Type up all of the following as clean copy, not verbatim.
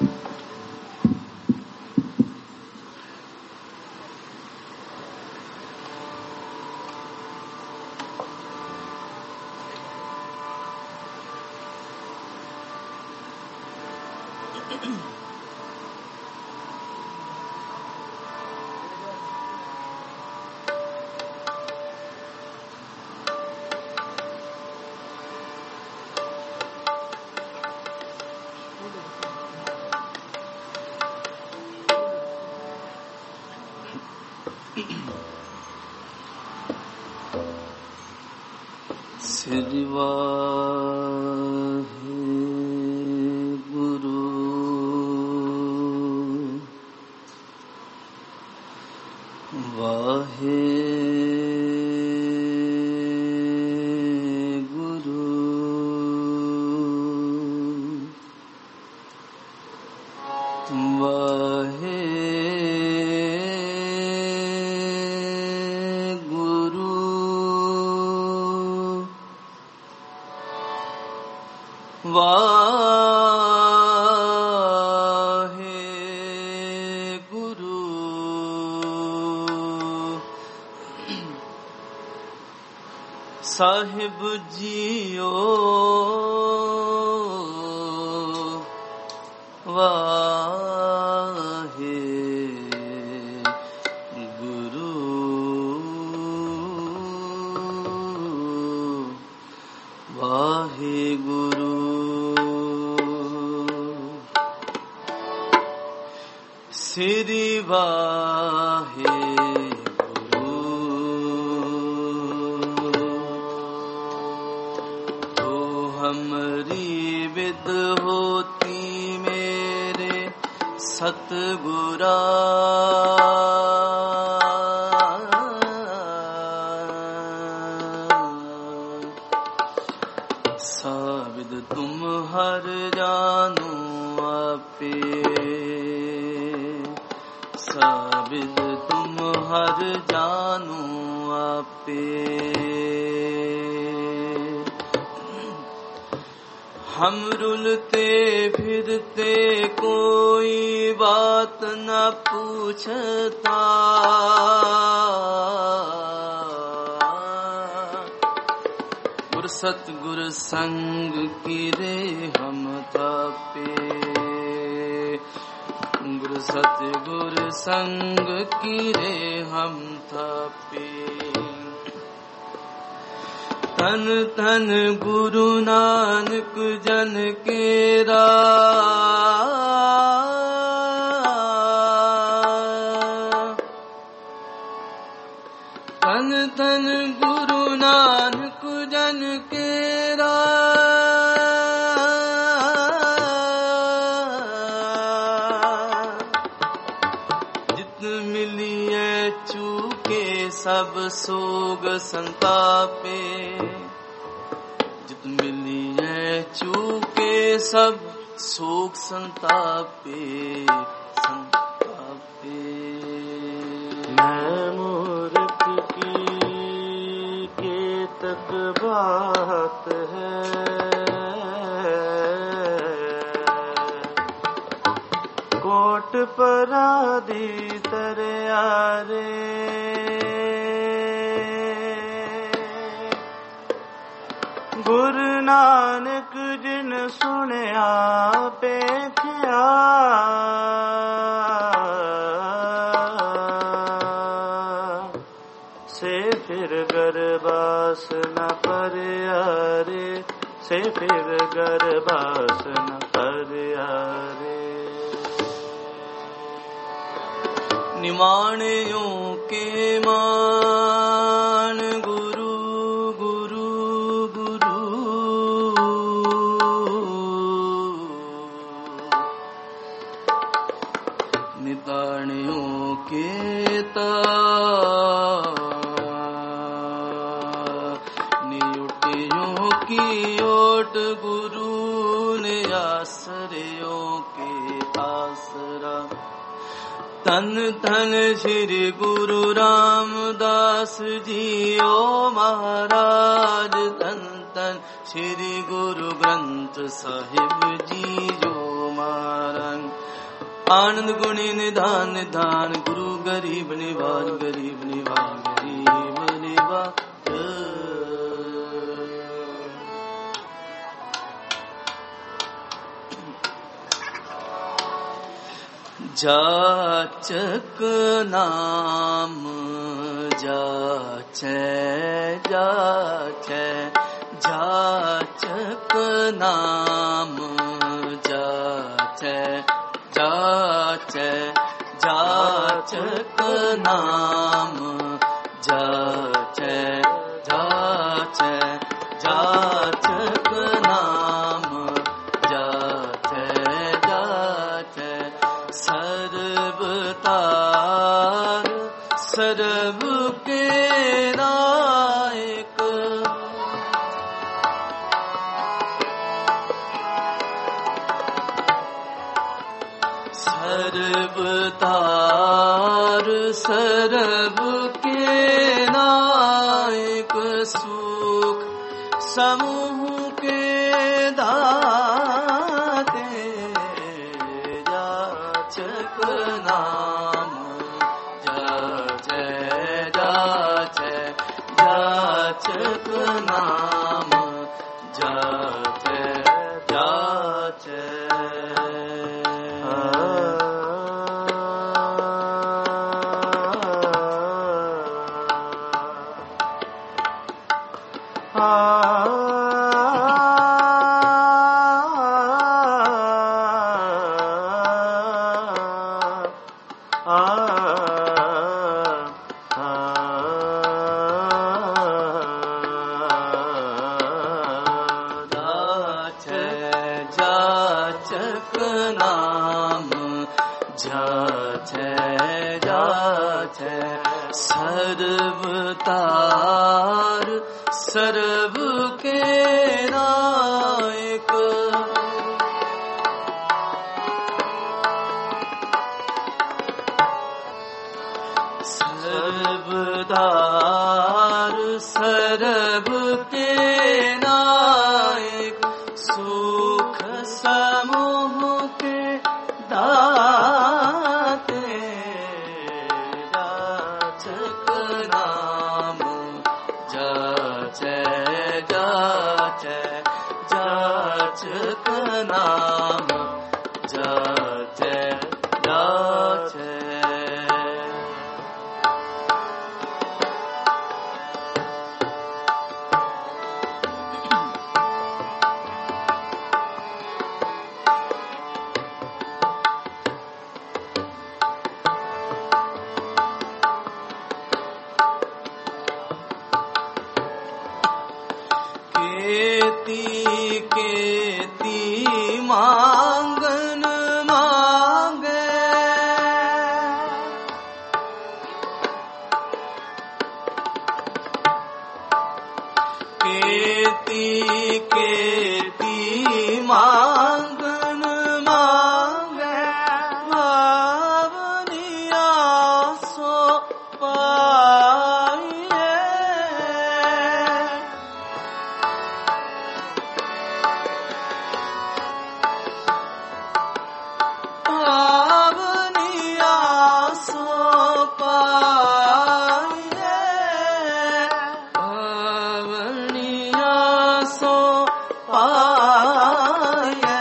साहिब जियो वाहे गुरु वाहे गुरु श्री वाहे होती मेरे सतगुरा साबिद तुम हर जानो आपे साबिद तुम हर जानो आपे हम रुलते फिरते कोई बात न पूछता गुर सतगुर संग की रे हम थापे गुर सतगुर संग की रे हम थापे तन तन गुरु नानक जन केरा तन तन गुरु नानक जन केरा जित मिलिए चूके सब सोग संतापे जित मिलिए चूके सब सोग संतापे संतापे मैं मूर्ख की केतक बात है कोट परादी तरयारे गुरु नानक जिन सुनिया पेखिया से फिर गरबास न परियारे से फिर गरबास न परियारे निमाणियों के मान गुरु गुरु गुरु निताणियों के नियुटियों की ओट गुरु ने आश्रयों के आसरा तन तन श्री गुरु रामदास जी ओ महाराज तन तन श्री गुरु ग्रंथ साहिब जी जो कुमारं आनंद गुणी निधान निधान गुरु गरीब निवाज गरीब निवाज गरीब निवाज जाचक नाम जाचे जाचे जाचक नाम जाचे जाचे जाचक नाम जाचे जाचे जाचक नाम जाचे जाचे सर्वतार सर्व के नायक सर्वतार सर्व के नायक सुख समूह के दाते जाचक नाम जाचे जाचे जाचक नाम जाचे जाचे जाचक नाम जाचे जाचे सर्वतार सर्व के नायक सर्वतार सर्व के नायक सुख समूह के दाते जाचक नाम जाचे जाचे जाचक नाम जाचे जाचे केती मांगन मांगे केती मांगन मांगे भावनिया सो पाए भावनिया सो पाए भावनिया सो पाए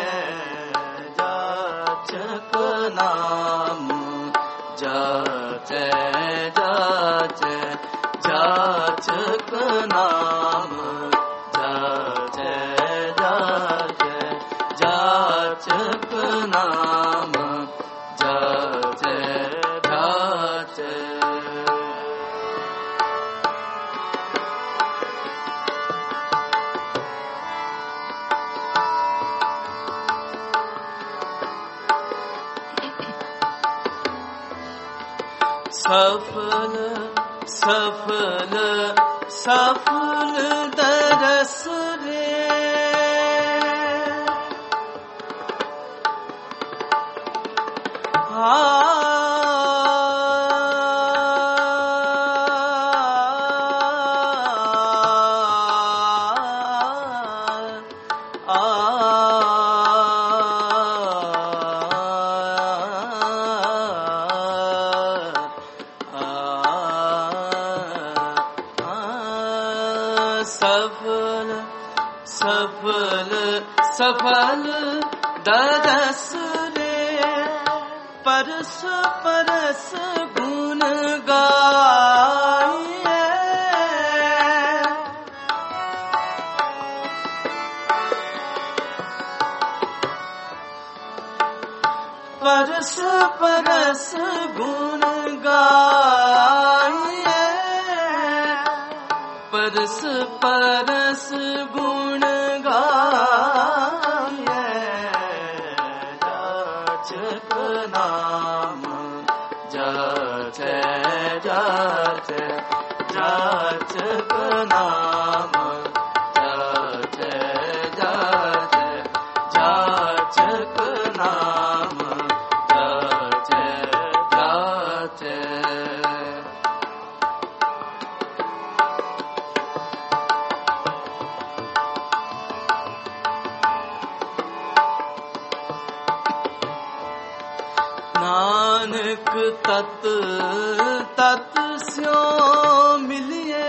जाचक नाम जाचे जाचे जाचक नाम जाचे जाचे जाचक नाम जाचे जाचे सफल सफल सफल दरस रे सफल सफल दरस रे परस परस गुण गाए परस परस गुण गाए परस परस गुण गाए जाचक नाम जाचे जाचे जाचक नाम जाचे जाचे जाचक नाम जाचे जाचे नानक तत तत स्यो मिलिए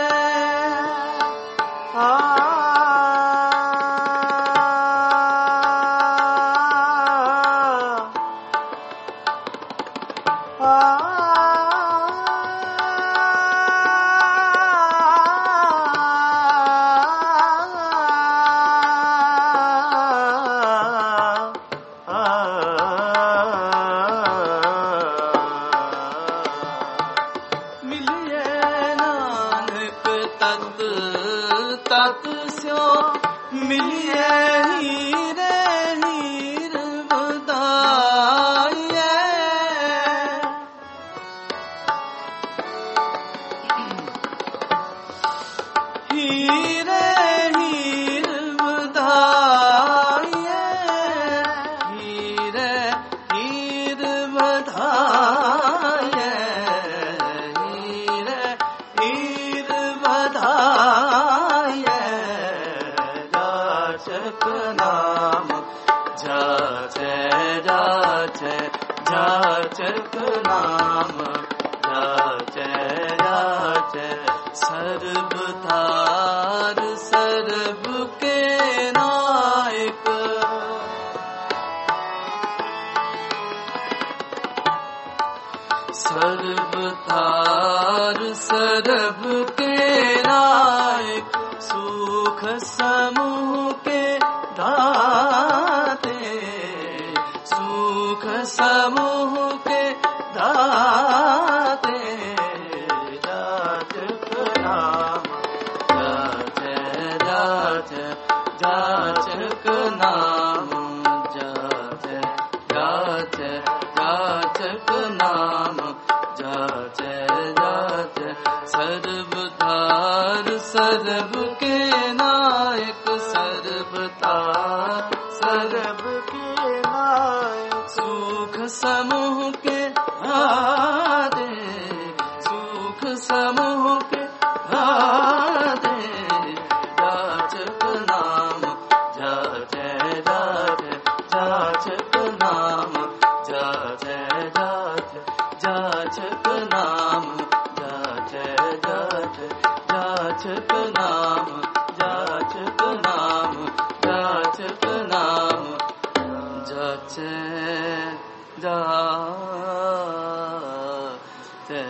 तत स्यो मिलिए हीरे हीर बधाइए हीरे हीर बधाइए हीरे हीर बधाइए हीरे हीर बधाइए जाचक नाम जाचे जाचे जाचक नाम जाचे जाचे सर्वधार सर्व के नायक सर्वधार सर्व के नायक सुख समूह के दाते सुख समूह के दाते जाचक नाम जाचे जाचे जाचक नाम जाचे जाचे जाचक नाम जाचे जाचे सर्वधार सर्व के नायक सर्वधार सर्व के नायक सुख समूह के दाते सुख समूह के दाते जाचक नाम जाचे जाचे जाचक नाम जाचे जाचे जाचक नाम जाचे जाचे जाचक नाम जाचक नाम जाचक नाम जाचे जाचे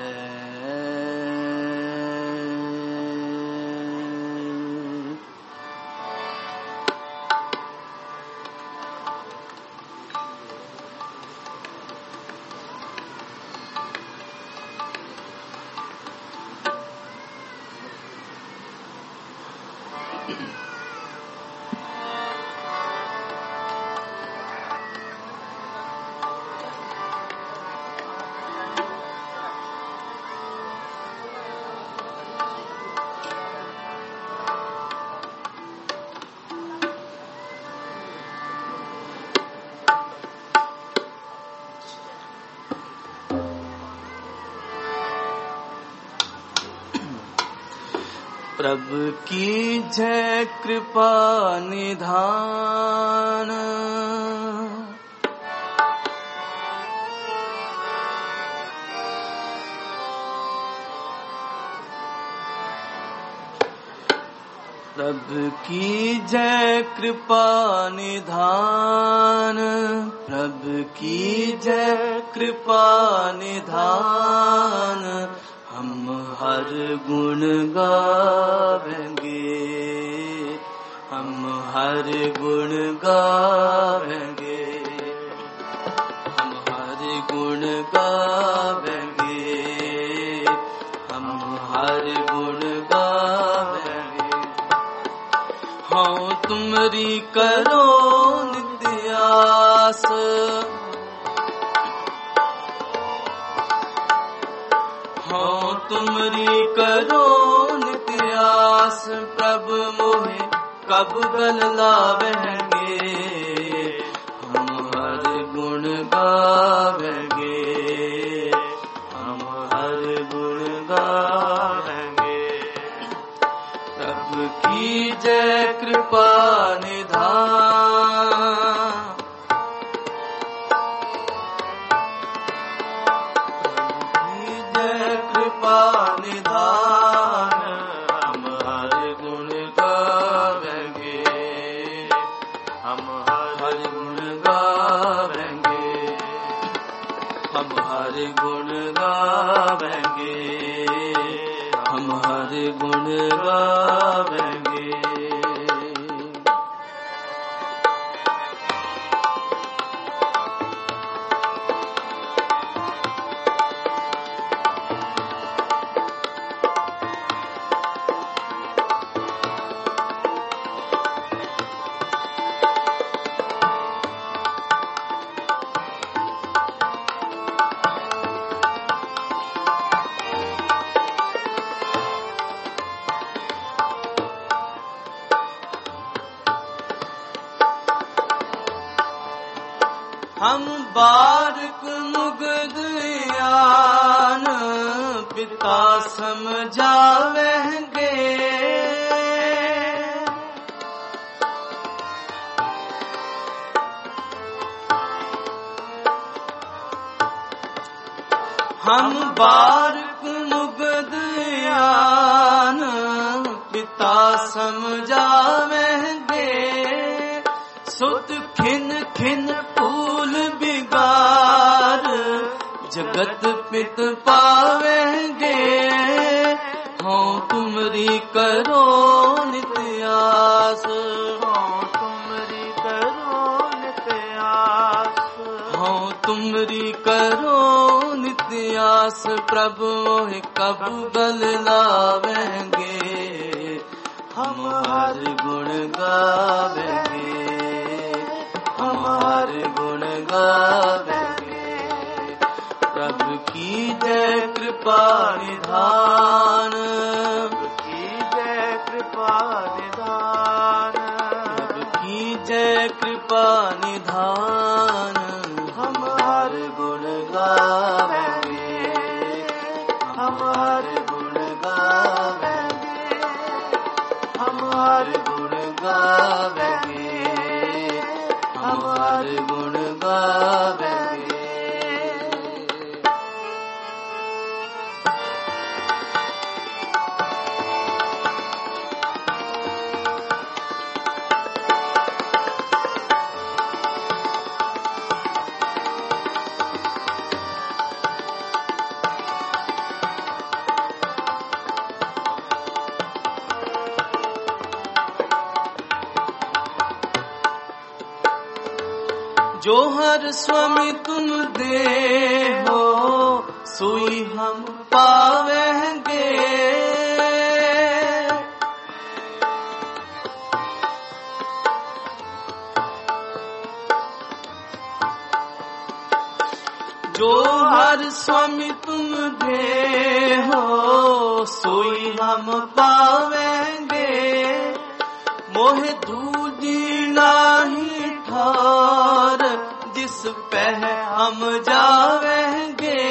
प्रभु की जय कृपा निधान प्रभु की जय कृपा निधान, प्रभु की जय कृपा निधान, हम हर गुण गावेंगे, हम हर गुण गावेंगे, हम हर गुण गावेंगे, हम हर गुण गावेंगे। हाँ तुमरी करो नित्य आस, हाँ तुमरी करो नित्य आस, प्रभु मोहे कब गल लावेंगे, हम हर गुण गावेंगे, हम हर गुण गावेंगे। प्रभु की जय कृपा निधान, निधान, हम हर गुण गावेंगे, हम हर गुण गावेंगे, हम हर गुण गावेंगे, हम हर गुण गावेंगे। हम बारक मुग्ध यान पिता समझावेंगे, हम बारक मुग्ध यान पिता समझावेंगे, सुत खिन खिन फूल बिगार जगत पित पावेंगे, हाँ तुमरी करो नित्य आस, हाँ तुमरी करो नित्य आस, हाँ तुमरी करो नित्य आस, प्रभु मोहे कब गल लावेंगे, हम हर गुण गावेंगे, हम हर गुण गावेंगे। प्रभु की जय कृपा निधान, प्रभु की जय कृपा निधान, प्रभु की जय कृपा निधान, हम हर गुण गावेंगे, हम हर गुण गावेंगे, हम हर गुण गावेंगे, हम हर गुण गावेंगे। जो हर स्वामी तुम दे हो सोई हम पावेंगे, जो हर स्वामी तुम दे हो सोई हम पावेंगे, मोहे दूजी नाही ठार जिस पे हम जावेंगे,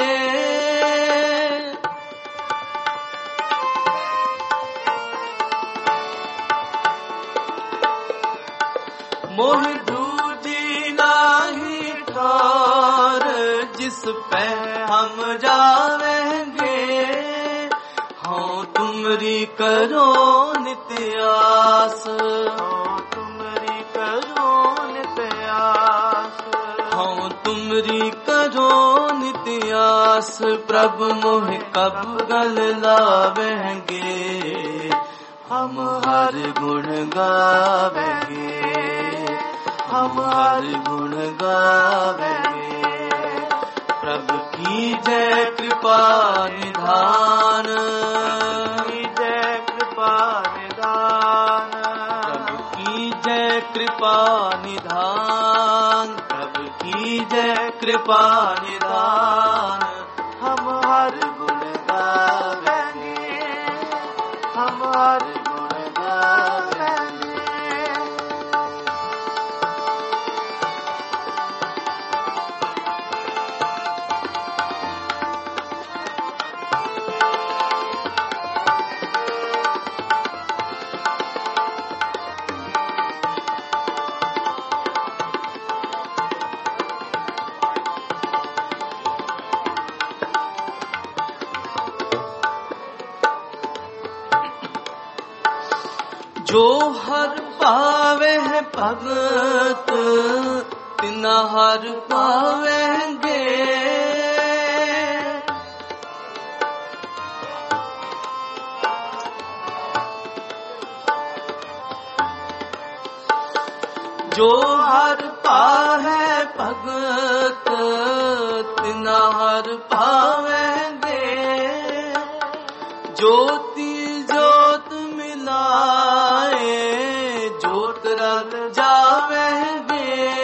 मोह दूजी नाही ठार जिस पे हम जावेंगे, हाँ तुम तुमरी करो नित्य आस, तुमरी करो नित्य आस, हाँ तुमरी करो नित्य आस। प्रभु मोह कब गल लावेंगे, हम हर गुण गावेंगे, हम हर गुण गावेंगे। प्रभु की जय कृपा निधान, की जय कृपा निधान, प्रभु की जय कृपा निधान, प्रभु की जय कृपा निधान। हम हर गुण गावेंगे, हम हर गुण गावेंगे। जो हर पावे है भगत, तिना हर पावेंगे। जो हर पावे भगत, तिना हर पावेंगे। ज्योति ज्योत मिलाए, ज्योत रल जावेंगे।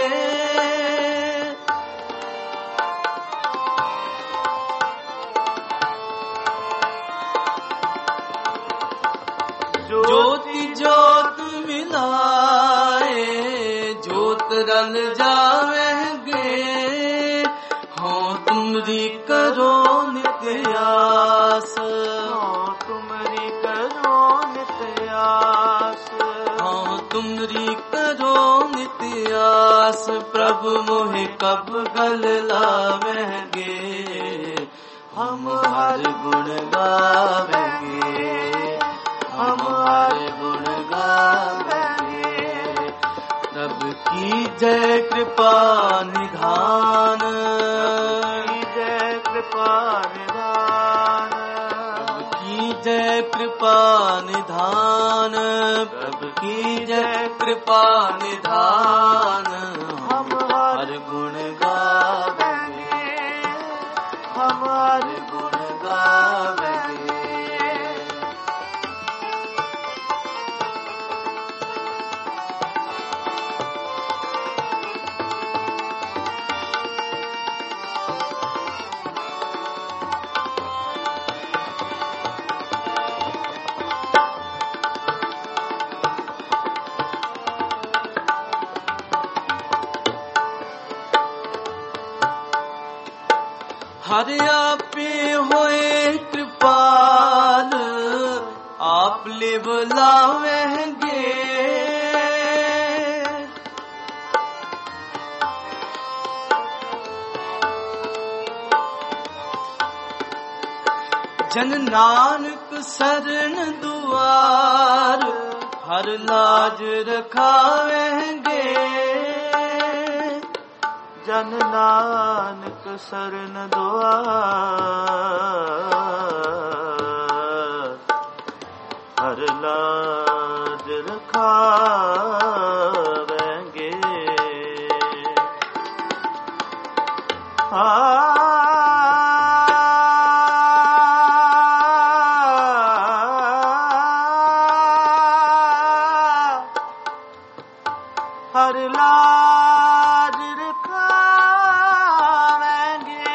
ज्योति ज्योत मिलाए, ज्योत रल जावेंगे। हो तुमरी करो नित्य आस, तुमरी करो नित्य आस, हाँ तुमरी करो नित्य आस। प्रभु मोहे कब गल लावेंगे, हम हर गुण गावेंगे, हम हर गुण गावेंगे। प्रभु की जय कृपा निधान, की जय कृपा निधान, की जय कृपा निधान, प्रभु की जय कृपा निधान। हम हर गुण गावेंगे, हम हर गुण गावेंगे। हर आपे होए कृपाल, आप ले बुलावेंगे। जन नानक शरण दुआर, हर लाज रखावेंगे। जन नानक शरण दुआर, हर लाज रखावेंगे। हर लाज रखावेंगे।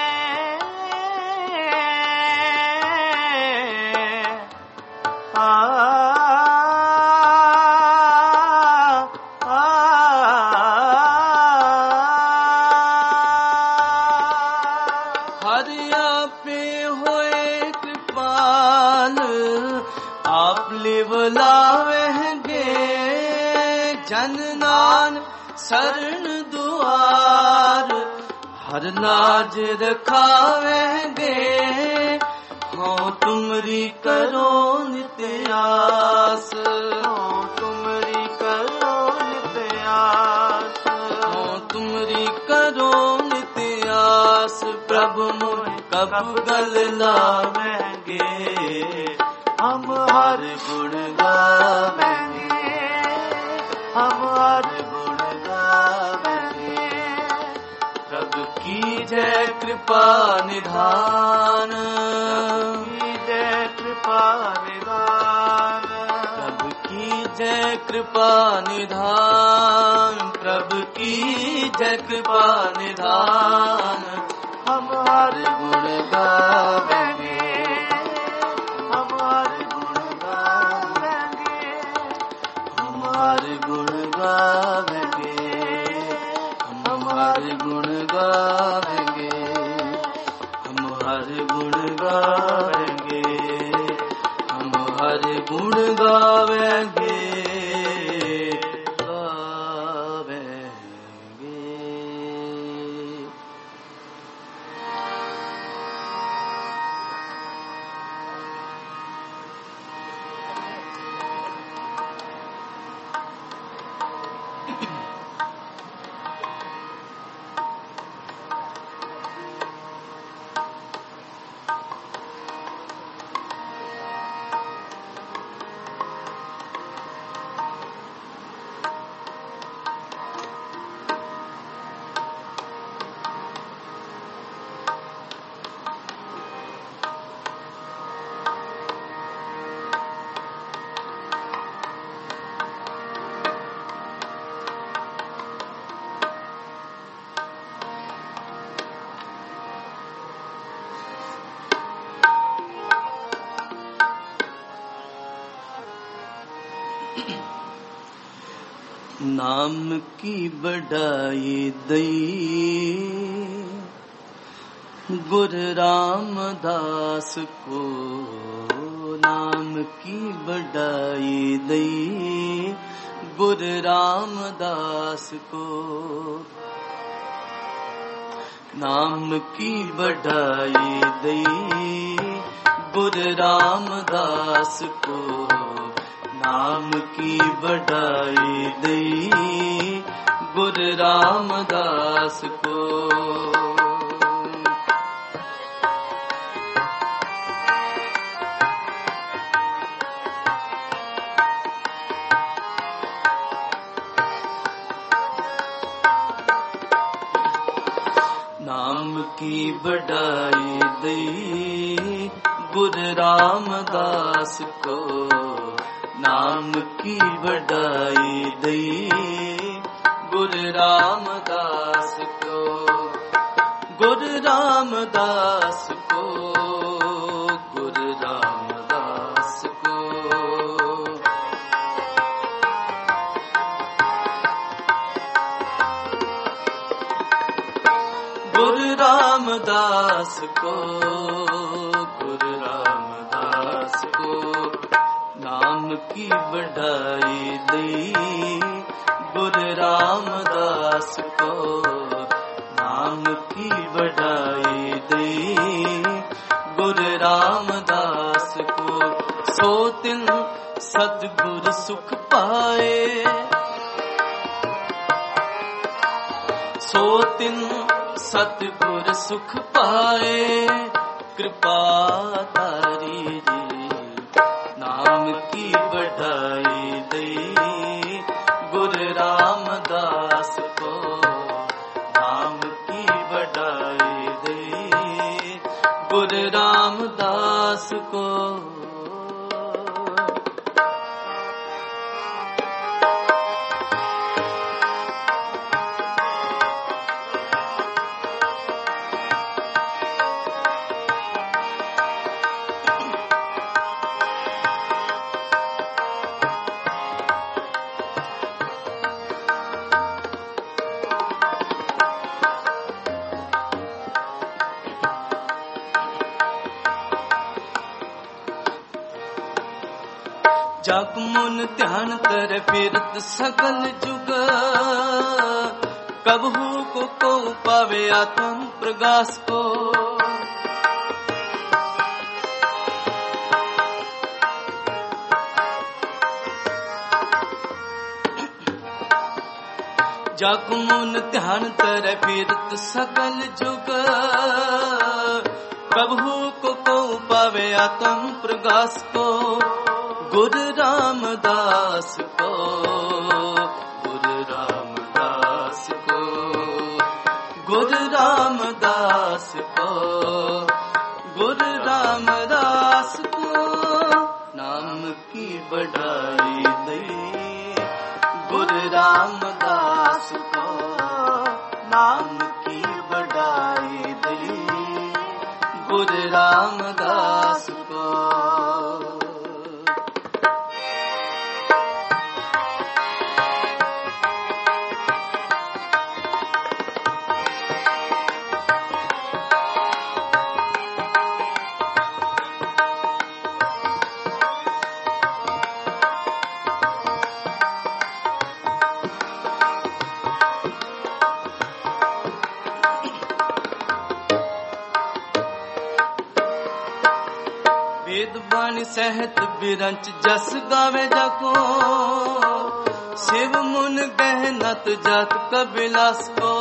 हर आपे होए कृपाल, आप ले बुलावेंगे। जन नानक शरण दुआर, हर लाज रखावेंगे। हो तुमरी करो नित्य आस, हो तुमरी करो नित्य आस, हो तुमरी करो नित्य आस। प्रभु मोह कब गल लावेंगे, हम हर गुण गावेंगे, हम हर गुण गावेंगे। प्रभु की जय कृपा निधान, की जय कृपा निधान, प्रभु की जय कृपा निधान, प्रभु की जय कृपा निधान। हम हर गुण गावेंगे, हम हर गुण गावेंगे, हम हर गुण गावेंगे, हम हर गुण गावेंगे, हम हर गुण गावेंगे, हम हर गुण गावेंगे, गावेंगे। नाम की बढ़ाई दई गुरु रामदास को, नाम की बढ़ाई दई गुरु रामदास को, नाम की बढ़ाई दई गुरु रामदास को, नाम की बढ़ाई दई गुरु रामदास को। नाम की बढ़ाई दई गुरु रामदास को, नाम की बढ़ाई दई गुरु रामदास को, गुरु रामदास को, गुरु रामदास को। गुरु रामदास को, गुरु रामदास को, नाम की बढ़ाई दई गुरु रामदास को, नाम की बढ़ाई दई गुरु रामदास को। सो तिन सतगुर सुख पाए, सो तिन सतगुर सुख पाए, कृपा तारी जी। नाम की बढ़ाई दई गुरु रामदास को, नाम की बढ़ाई दई गुरु रामदास को। जप मुन ध्यान कर फिरत सगल जुग, कबहू को पावे आत्म प्रकाश को। जाकु मुन ध्यान तरह फिरत सकल जुग प्रभु को पावे आत्म प्रकाश को गुरु रामदास को गुरु रामदास को गुरु रामदास को गुरु रामदास को नाम की बढ़ाई दे गुरु रामदास को नाम की बढ़ाई दे गुरु रामदास को सहत बिरंच जस गावे जाको शिव मुन गहनत जात कबिलास को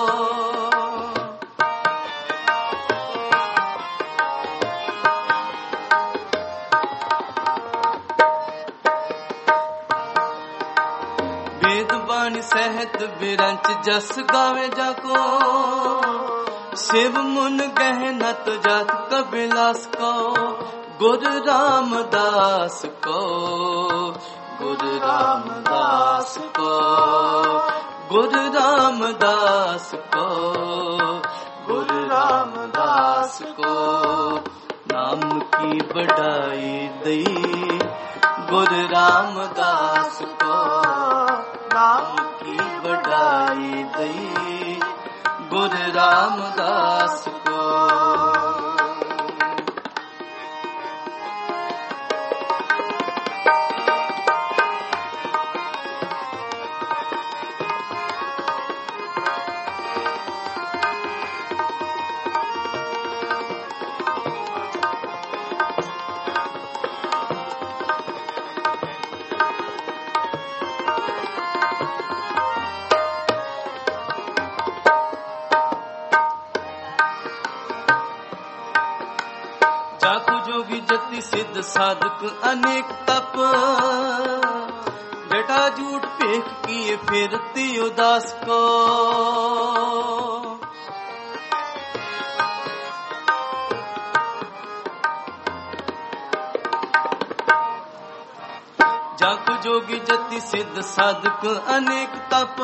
वेद वाणी सहत बिरंच जस गावे जाको शिव मुन गहनत जात कबिलास को गुरु रामदास को गुरु रामदास को गुरु रामदास को गुरु रामदास को नाम की बढ़ाई दई गुरु रामदास को नाम की बढ़ाई दई गुरु रामदास को सिद्ध साधक अनेक तप बेटा झूठ पेख किए फिरती उदास को जाकु जोगी जति सिद्ध साधक अनेक तप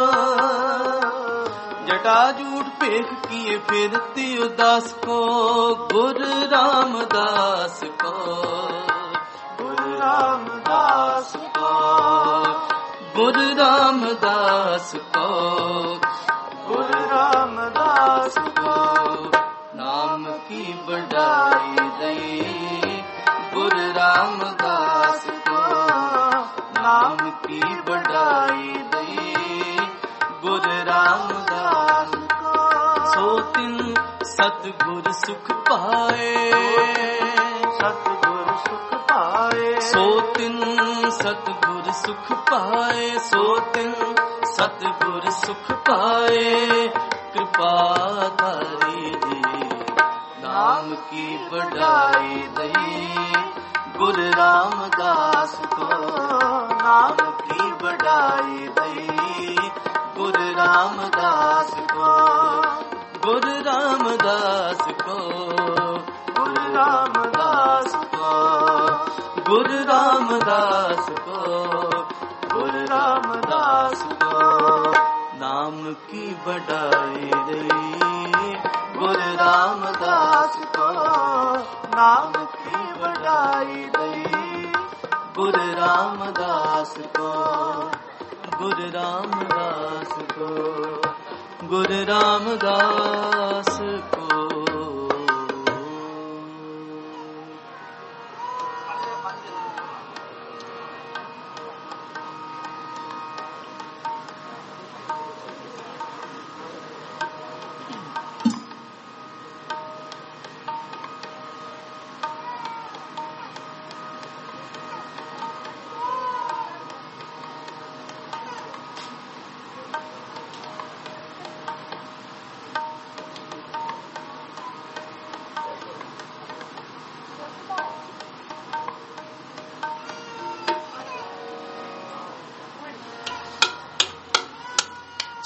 जटा झूठ पेख किए फिरती उदास को गुरु रामदास को गुरु रामदास को गुरु रामदास को गुरु रामदास को नाम की बढ़ाई दई गुरु रामदास को नाम की बढ़ाई दई गुरु रामदास सोतिन सतगुरु सुख पाए सतगुरु सुख पाए सोतिन सतगुरु सुख पाए सोतिन सतगुरु सुख पाए कृपा धारी दे नाम की बढ़ाई दई गुरु रामदास को नाम की बढ़ाई दई गुरु रामदास को गुरु रामदास को गुरु रामदास को गुरु रामदास को गुरु रामदास को नाम की बढ़ाई दई गुरु रामदास को नाम की बढ़ाई दई गुरु रामदास को गुरु रामदास को गुरु रामदास को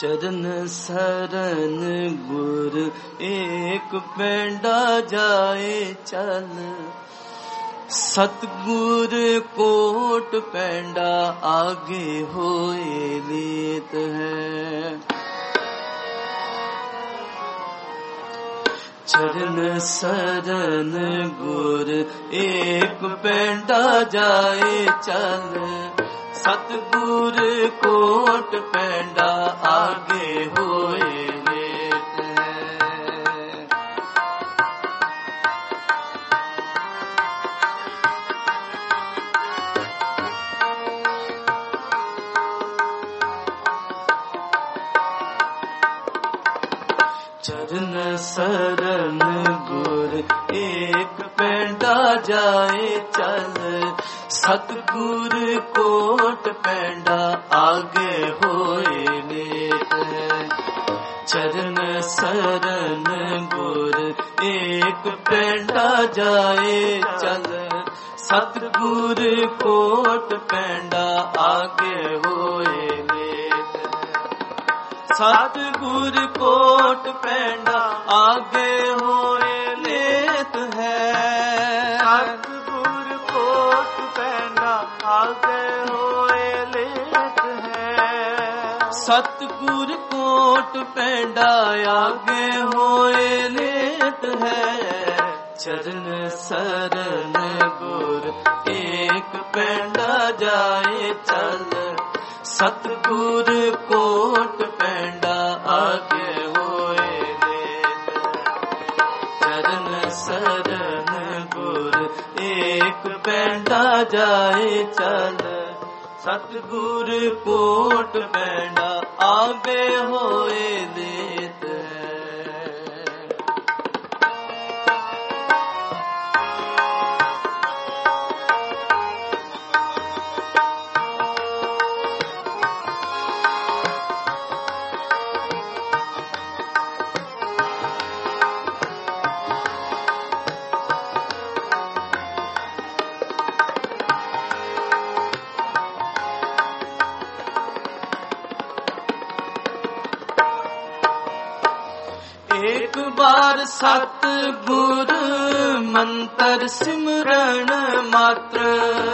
चरण शरण गुर एक पेंडा जाए चल, सतगुर कोट पेंडा आगे होए लेत है। चरण शरण गुर एक पेंडा जाए चल, सतगुर कोट पेंडा आगे होए लेत है। चरण शरण गुर एक पेंडा जाए चल, सतगुर कोट पेंडा आगे होए लेत है। चरण शरण गुर एक पेंडा जाए चल, सतगुर कोट पेंडा आगे होए लेत है। सतगुर कोट पेंडा आगे होए लेत है। सतगुर कोट पेंडा आगे होए लेत है। सतगुर कोट पेंडा आगे होए लेत है। चरण शरण गुर एक पेंडा जाए चल, सतगुर कोट पेंडा आगे होए लेत है। चरण शरण गुर एक पेंडा जाए चल, सतगुर कोट पेंडा आगे होए लेत है। एक बार सतगुर मंत्र सिमरन मात्र,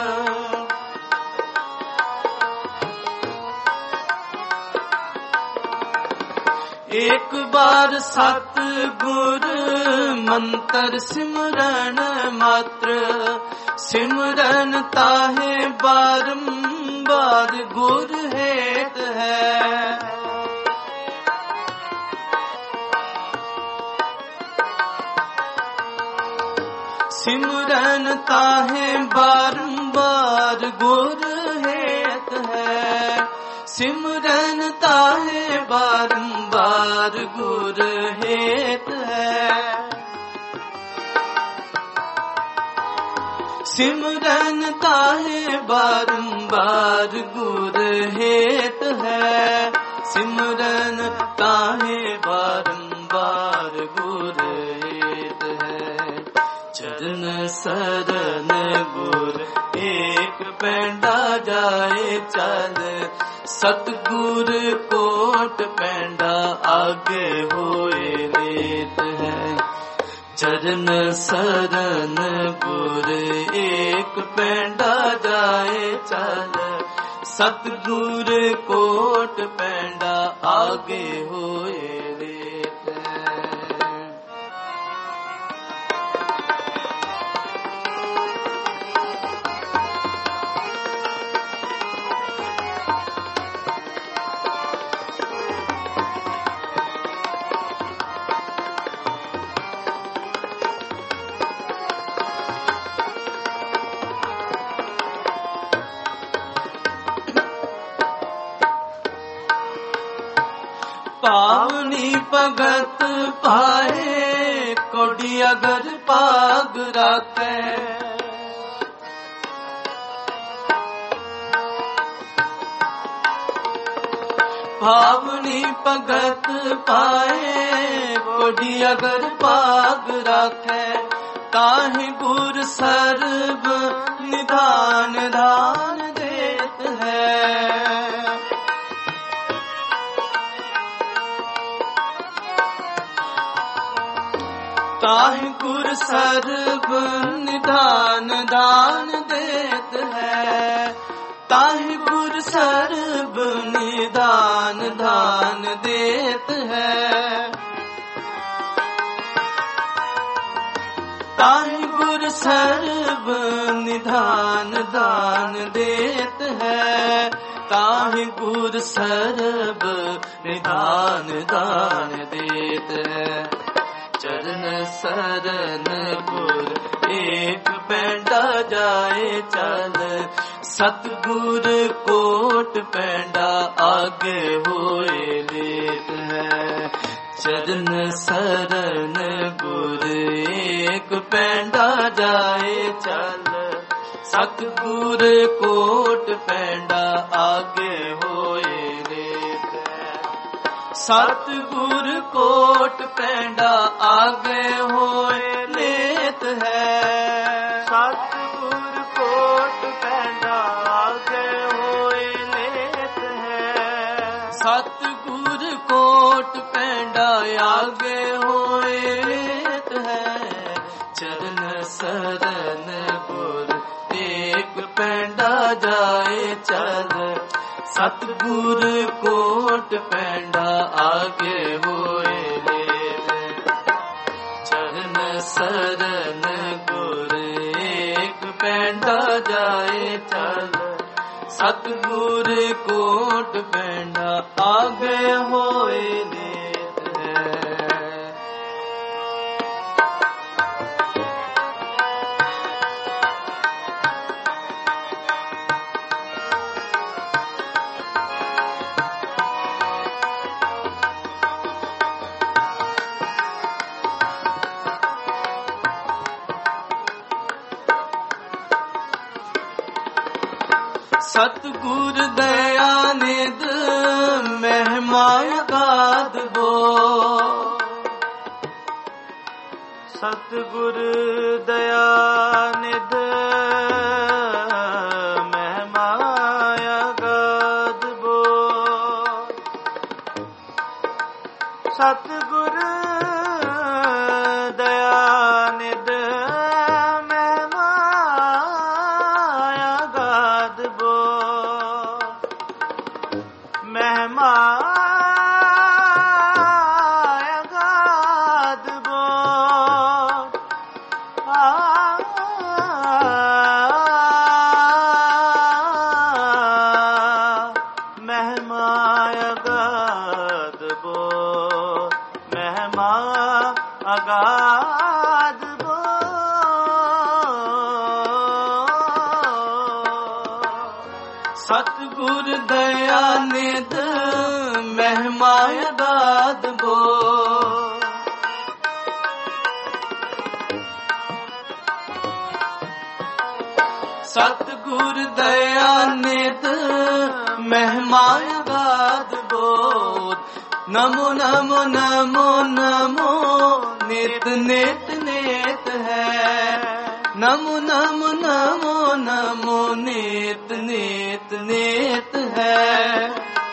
एक बार सतगुर मंत्र सिमरन मात्र, सिमरन ताहे बारंबार गुर हेत है। सिमरन ताहे बारंबार गुर हेत है। सिमरन ताहे बारंबार गुर हेत है। सिमरन ताहे बारंबार गुर हेत है। सिमरन ताहे बारंबार गुर हेत है। चरण शरण गुर एक पेंडा जाए चल, सतगुर कोट पेंडा आगे होए लेत है। चरण शरण गुर एक पेंडा जाए चल, सतगुर कोट पेंडा आगे होए लेत है। पावनी भगत पाए कोडी अगर पाग राखे, पावनी भगत पाए कोडी अगर पाग राखे, ताहि गुर सर्व निधान दान देत है। ਤਾਹਿ ਗੁਰ ਸਰਬ ਨਿਧਾਨ ਦਾਨ ਦੇਤ ਹੈ। ਤਾਹਿ ਗੁਰ ਸਰਬ ਨਿਧਾਨ ਦਾਨ ਦੇਤ ਹੈ। ਤਾਹਿ ਗੁਰ ਸਰਬ ਨਿਧਾਨ ਦਾਨ ਦੇਤ ਹੈ। ਤਾਹਿ ਗੁਰ ਸਰਬ ਨਿਧਾਨ ਦਾਨ ਦੇਤ ਹੈ। ਚਰਨ ਸਰਨ ਗੁਰ ਏਕ ਪੈਂਡਾ ਜਾਏ ਚਲ। ਸਤਿਗੁਰ ਕੋਟ ਪੈਂਡਾ ਆਗੇ ਹੋਏ ਲੇਤ ਹੈ। ਚਰਨ ਸਰਨ ਗੁਰ ਏਕ ਪੈਂਡਾ ਜਾਏ ਚਲ। ਸਤਿਗੁਰ ਕੋਟ ਪੈਂਡਾ ਆਗੇ ਹੋਏ ਲੇਤ ਹੈ। ਸਤਿਗੁਰ ਕੋਟ ਪੈਂਡਾ ਆਗੇ ਹੋਏ ਲੇਤ ਹੈ। ਸਤਿਗੁਰ ਕੋਟ ਪੈਂਡਾ ਆਗੇ ਹੋਏ ਲੇਤ ਹੈ। ਸਤਿਗੁਰ ਕੋਟ ਪੈਂਡਾ ਆਗੇ ਹੋਏ ਲੇਤ ਹੈ। ਚਰਨ ਸਰਨ ਗੁਰ ਏਕ ਪੈਂਡਾ ਜਾਏ ਚਲ। ਸਤਿਗੁਰ ਕੋਟ ਪੈਂਡਾ ਆਗੇ ਹੋਏ ਲੇਤ। ਚਰਨ ਸਰਨ ਗੁਰ ਏਕ ਪੈਂਡਾ ਜਾਏ ਚਲ। ਸਤਿਗੁਰ ਕੋਟ ਪੈਂਡਾ ਆਗੇ ਹੋਏ ਲੇਤ ਹੈ। ਸਤਿਗੁਰ ਦਇਆ ਨਿਧ ਮਹਿਮਾ ਅਗਾਧ ਬੋ। ਸਤਿਗੁਰ ਦਇਆ ਨਿਧ ਮਹਿਮਾ ਅਗਾਧ ਬੋ। ਸਤਿਗੁਰ ਦਇਆ ਨਿਧ ਮਹਿਮਾ ਅਗਾਧ ਬੋ। ਮਹਿਮਾ ਅਗਾਧ ਬੋ। ਮਹਿਮਾ ਅਗਾਧ ਬੋ। ਮਹਿਮਾ ਅਗਾਧ ਬੋ। ਸਤਿਗੁਰ ਦਇਆ ਨਿਧ ਮਹਿਮਾ ਅਗਾਧ ਬੋ। ਸਤਿਗੁਰ ਦਇਆ ਨਿਧ ਮਹਿਮਾ ਅਗਾਧ ਬੋ। ਨਮੋ ਨਮੋ ਨਮੋ ਨਮੋ ਨਿਤ ਨਿਤ ਨੇਤ ਹੈ। ਨਮੋ ਨਮੋ ਨਮੋ ਨਮੋ ਨਿਤ ਨਿਤ ਨੇਤ ਹੈ।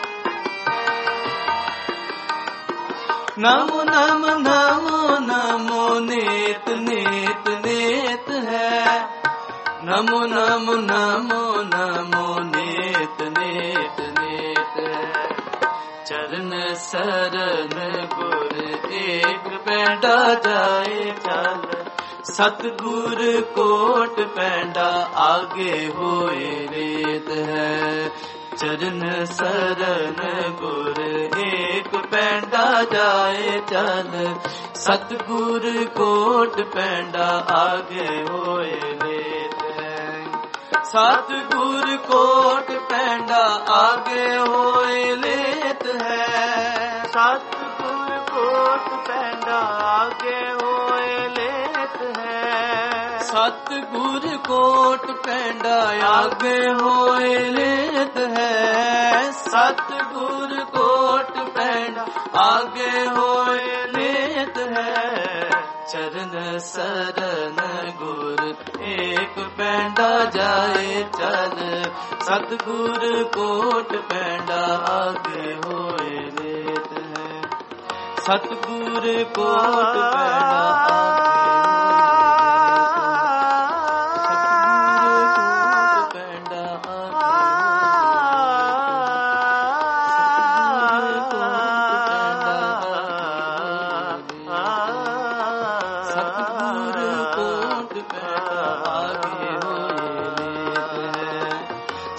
ਨਮੋ ਨਮੋ ਨਮੋ ਨਮੋ ਨਿਤ ਨਿਤ ਨੇਤ ਹੈ। ਨਮੋ ਨਮੋ ਨਮੋ ਨਮੋ ਨਿਤ ਨਿਤ ਨੇਤ ਹੈ। ਚਰਨ ਸਰਨ ਗੁਰ ਏਕ ਪੈਂਡਾ ਜਾਏ ਚਲ। ਸਤਿਗੁਰ ਕੋਟ ਪੈਂਡਾ ਆਗੇ ਹੋਏ ਲੇਤ ਹੈ। ਚਰਨ ਸਰਨ ਗੁਰ ਏਕ ਪੈਂਡਾ ਜਾਏ ਚਲ। ਸਤਿਗੁਰ ਕੋਟ ਪੈਂਡਾ ਆਗੇ ਹੋਏ ਲੇਤ ਹੈ। ਸਤਿਗੁਰ ਕੋਟ ਪੈਂਡਾ ਆਗੇ ਹੋਏ ਲੇਤ ਹੈ। ਸਤਿਗੁਰ ਕੋਟ ਪੈਂਡਾ ਆਗੇ ਹੋਏ ਲੇਤ ਹੈ। ਸਤਿਗੁਰ ਕੋਟ ਪੈਂਡਾ ਆਗੇ ਹੋਏ ਲੇਤ ਹੈ। ਸਤਿਗੁਰ ਕੋਟ ਪੈਂਡਾ ਆਗੇ ਹੋਏ ਲੇਤ ਹੈ। ਚਰਨ ਸਰਨ ਗੁਰ ਏਕ ਪੈਂਡਾ ਜਾਏ ਚਲ। ਸਤਿਗੁਰ ਕੋਟ ਪੈਂਡਾ ਆਗੇ ਹੋਏ ਲੇਤ ਹੈ। ਸਤਿਗੁਰ ਕੋਟ ਪੈਂਡਾ ਆਗੇ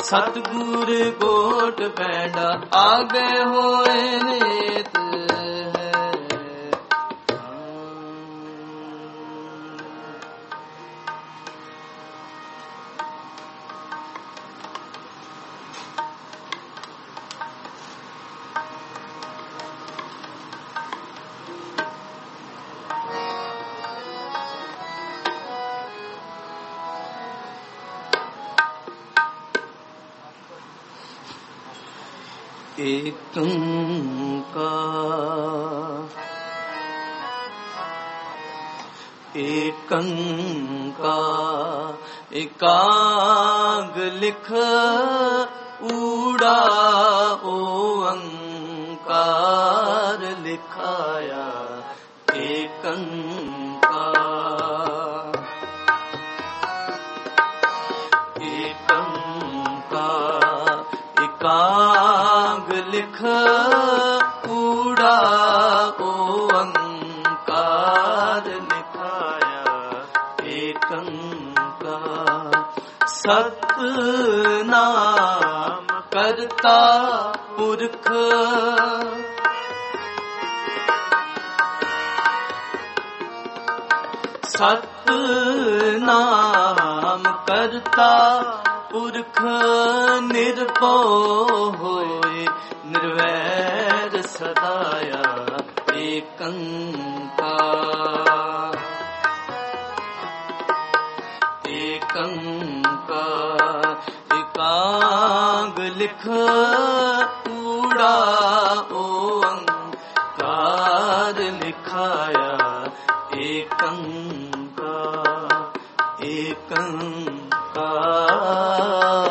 सतगुर गोट पैंडा आगे होए नेत है। एकांग लिख ऊड़ा ओंकार लिखाया एकांग लिख ऊड़ा ओंकार लिखाया एकांकार। सतनाम करता पुरख सतनाम करता पुरख निर्भय होए निर्वैर सदाया एकांकार। एकांग लिख ऊड़ा ओंकार लिखाया एकांकार एकांकार।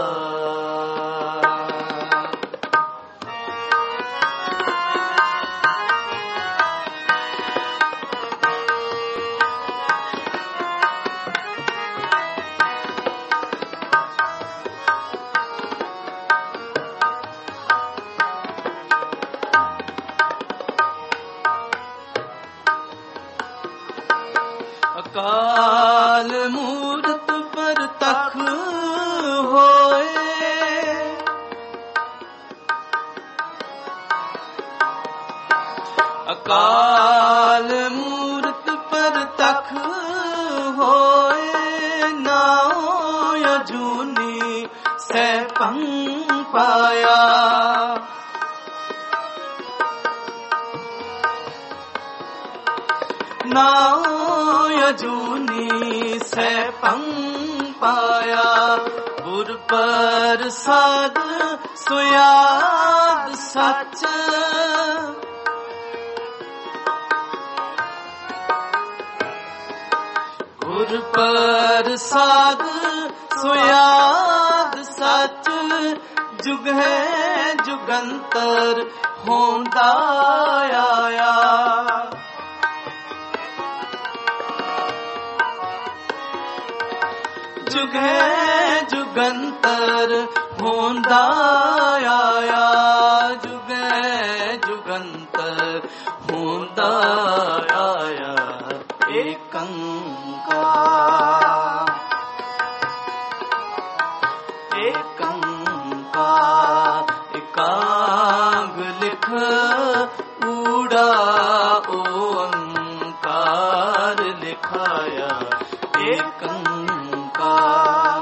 अकाल मूरत पर तख होए अकाल मूरत पर तख होए नाओ यजूनी से पंग पाया। नाओ यजूनी से पंग पाया गुर प्रसाद सुयाद सच। गुर प्रसाद सुयाद सच जुग है जुगंतर होंदा आया। जुग है जुगंतर होंदा आया जुग है जुगंतर होंदा आया एकांकार एकांकार। एकांग लिख ऊड़ा ओंकार लिखाया एकांकार।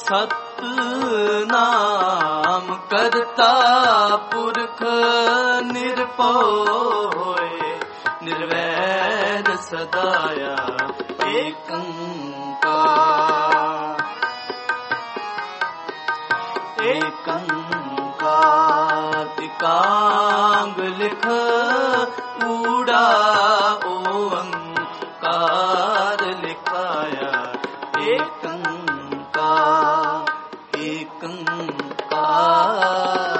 सतनाम करता पुरख निर्भय निर्वैर सदाया एकांकार एकांकार। एकांग लिख ऊड़ा ओंकार लिखाया एकांकार एकांकार।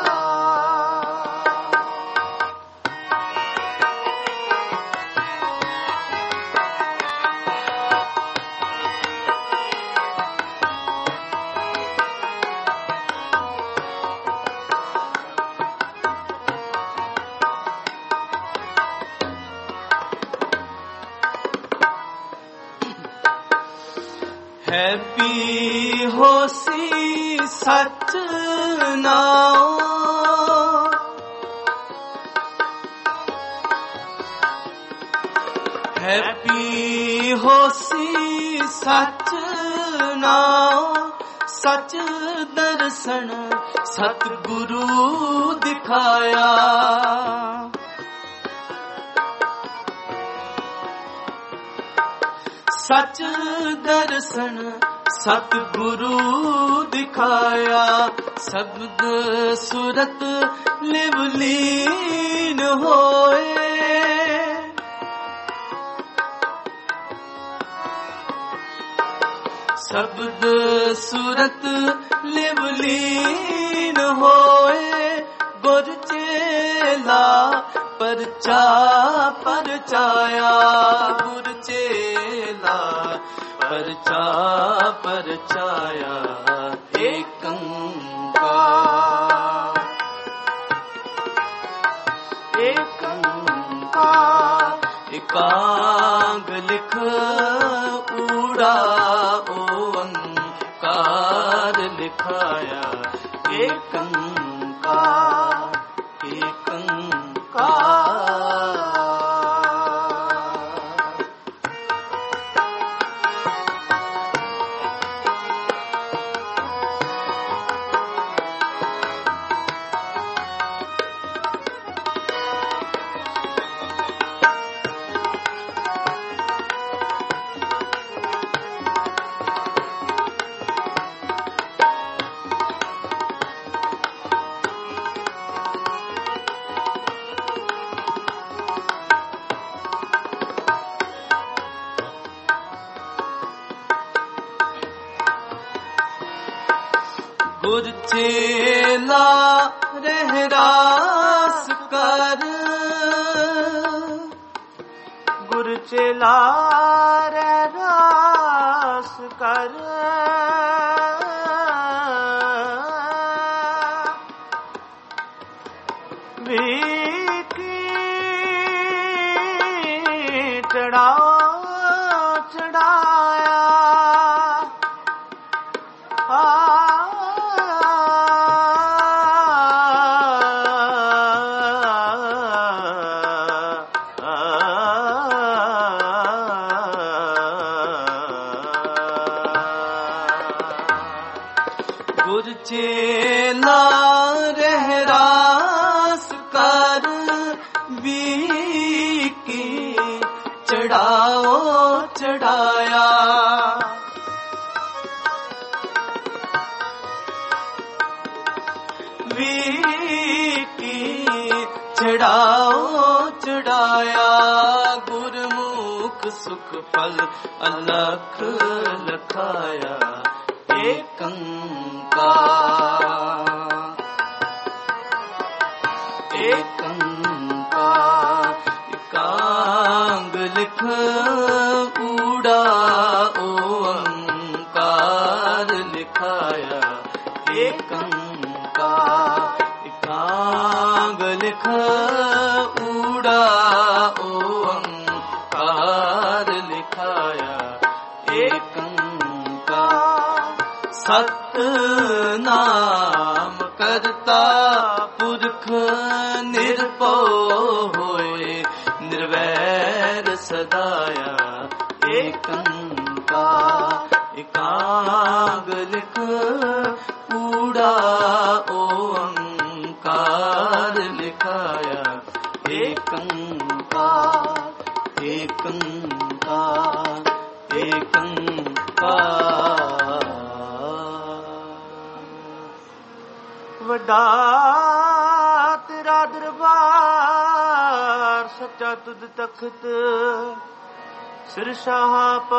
ਹੈ ਪੀ ਹੋਸੀ ਸੱਚ ਨਾਉ, ਹੈ ਪੀ ਹੋਸੀ ਸੱਚ ਨਾਉ, ਸੱਚ ਦਰਸ਼ਨ ਸਤਿਗੁਰੂ ਦਿਖਾਇਆ। ਸੱਚ ਦਰਸ਼ਨ ਸਤਿਗੁਰੂ ਦਿਖਾਇਆ, ਸ਼ਬਦ ਸੁਰਤ ਲਿਵ ਲੀਨ ਹੋਏ। ਸ਼ਬਦ ਸੁਰਤ ਲਿਵ ਲੀਨ ਹੋਏ, ਗੁਰ ਚੇਲਾ ਪਰਚਾ ਪਰਚਾਇਆ। ਗੁਰ ਚੇਲਾ ਪਰਚਾ ਪਰਚਾਇਆ, ਏਕੰਕਾਰ ਏਕੰਕਾਰ। ਇਕਾਂਗ ਲਿਖ ਊੜਾ ਓੰਕਾਰ ਲਿਖਾਇਆ, ਏਕੰਕਾਰ ਏਕੰਕਾਰ। ਗੁਰ ਚੇਲਾ ਰਹਿਰਾਸ ਕਰ, ਗੁਰ ਚੇਲਾ ਰਹਿਰਾਸ ਕਰ। ਵੀਕੀ ਚੜਾ ਚੜਾਇਆ, ਗੁਰ ਚੇਲਾ ਰਹਿਰਾਸ ਕਰ। ਵੀਕੀ ਚੜਾਓ ਚੜਾਇਆ, ਵੀਕੀ ਚੜਾਓ ਚੜਾਇਆ। ਗੁਰਮੁਖ ਸੁਖ ਫਲ ਅਲਖ ਲਖਾਇਆ, ਏਕੰਕਾਰ ਏਕੰਕਾਰ। ਇਕਾਂਗ ਲਿਖ ਊੜਾ ਓੰਕਾਰ ਲਿਖਾਇਆ, ਏਕੰਕਾਰ ਇਕਾਂਗ ਲਿਖ ਊੜਾ ਓੰਕਾਰ ਲਿਖਾਇਆ, ਏਕੰਕਾਰ। ਸਤਿਨਾਮ ਕਰਤਾ ਪੁਰਖ ਨਿਰਭਉ ਹੋਏ, ਨਿਰਵੈਰ ਸਦਾਇਆ, ਏਕੰਕਾਰ ਇਕਾਂਗ ਲਿਖ ਊੜਾ ਓੰਕਾਰ ਲਿਖਾਇਆ, ਏਕੰਕਾਰ ਏਕੰਕਾਰ ਏਕੰਕਾਰ। ਵੱਡਾ ਤੇਰਾ ਦਰਬਾਰ, ਸੱਚਾ ਤੁਧ ਤਖਤ, ਸਿਰ ਸ਼ਾਹ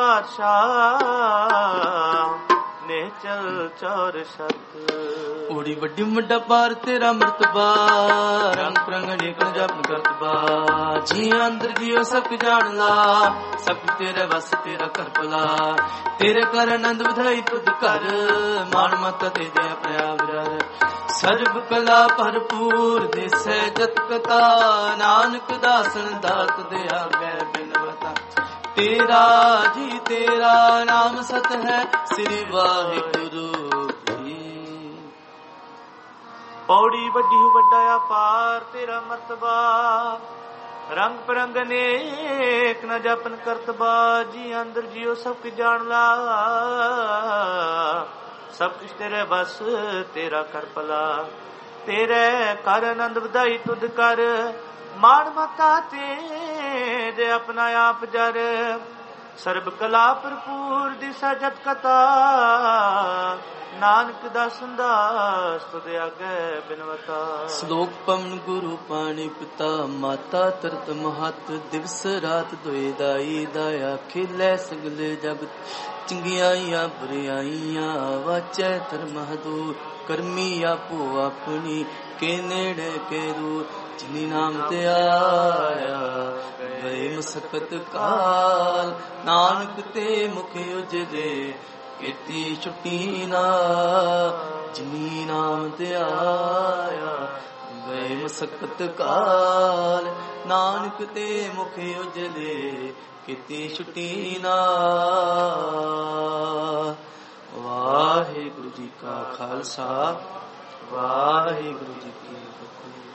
ਪਾਤਸ਼ਾਹ ਨੇ ਚਲ ਚੌਰ ਸਤ। ਓੜੀ ਵੱਡੀ ਵੱਡਾ ਪਾਰ ਤੇਰਾ ਮਰਤਬਾ, ਰੰਗ ਪ੍ਰੰਗ ਅਨੇਕ ਜਪ ਕਰਤਬਾ। ਜੀ ਅੰਦਰ ਜੀਓ ਸਭ ਜਾਣ ਲਾ, ਸਭ ਤੇਰੇ ਵਸ ਤੇਰਾ ਕਰ ਭਲਾ। ਤੇਰੇ ਕਰ ਆਨੰਦ ਵਧਾਈ ਤੁਧ ਕਰ, ਮਾਨ ਮਤ ਤੇ ਜੈ ਪ੍ਰਿਆ ਵਿਰਰ। ਸਰਬ ਕਲਾ ਭਰਪੂਰ ਦੇਸੈ ਜਤ ਕਥਾ, ਨਾਨਕ ਦਾਸਨ ਦਾਤ ਦਿਆ ਗੈ ਬਿਨਵਤਾ। ਤੇਰਾ ਜੀ ਤੇਰਾ ਨਾਮ ਸਤ ਹੈ ਸ੍ਰੀ ਵਾਹਿਗੁਰੂ ਜੀ। ਪੌੜੀ ਵੱਡੀ ਵੱਡਾ ਅਪਾਰ ਤੇਰਾ ਮਰਤਬਾ, ਰੰਗ ਪਰੰਗ ਅਨੇਕ ਨ ਜਪਨ ਕਰਤਬਾ। ਜੀ ਅੰਦਰ ਜਿਉ ਸਭ ਕੁ ਜਾਣ ਲਾ, ਸਭ ਕੁਛ ਤੇਰੇ ਬਸ ਤੇਰਾ ਕਰ ਭਲਾ। ਤੇਰੇ ਕਰ ਆਨੰਦ ਵਧਾਈ ਤੁਧ ਕਰ, ਮਾਣ ਮਤਾ ਤੇਰੇ ਆਪਣਾ ਆਪ ਜਰ। ਸਰਬ ਕਲਾ ਭਰਪੂਰ ਦਿਸਾ ਜਤ ਕਤਾ, ਨਾਨਕ ਦਾ ਸੰਦਾਸ ਤੁਧ ਆਗੇ ਬਿਨਵਤਾ। ਸ਼ਲੋਕ ਪਵਨ ਗੁਰੂ ਪਾਣੀ ਪਿਤਾ, ਮਾਤਾ ਤਰਤ ਮਹਤ ਦਿਵਸ ਰਾਤ ਦੁਇ ਦਾਈ। ਦਾਇਆ ਖੇਲੇ ਸਗਲੇ ਜਗਤ, ਚੰਗਿਆਈਆਂ ਬੁਰਿਆਈਆਂ ਵਾਚੈ ਧਰਮ ਦੂਰ। ਕਰਮੀ ਆਪੋ ਆਪਣੀ ਕੇ ਨੇੜੇ ਕੇ ਦੂਰ। ਜਿਨੀ ਨਾਮ ਤੇ ਆਇਆ ਗਏ ਮਸਕਤ ਕਾਲ, ਨਾਨਕ ਤੇ ਮੁਖ ਉਜਲੇ ਕੀਤੀ ਛੁੱਟੀ ਨਾ। ਜਿਨੀ ਨਾਮ ਤੇ ਆਇਆ ਗਏ ਮਸਕਤ ਕਾਲ, ਨਾਨਕ ਤੇ ਮੁਖ ਉਜਲੇ ਕੀਤੀ ਛੁੱਟੀ ਨਾ। ਵਾਹਿਗੁਰੂ ਜੀ ਕਾ ਖਾਲਸਾ, ਵਾਹਿਗੁਰੂ ਜੀ ਕੀ ਫਤਿਹ।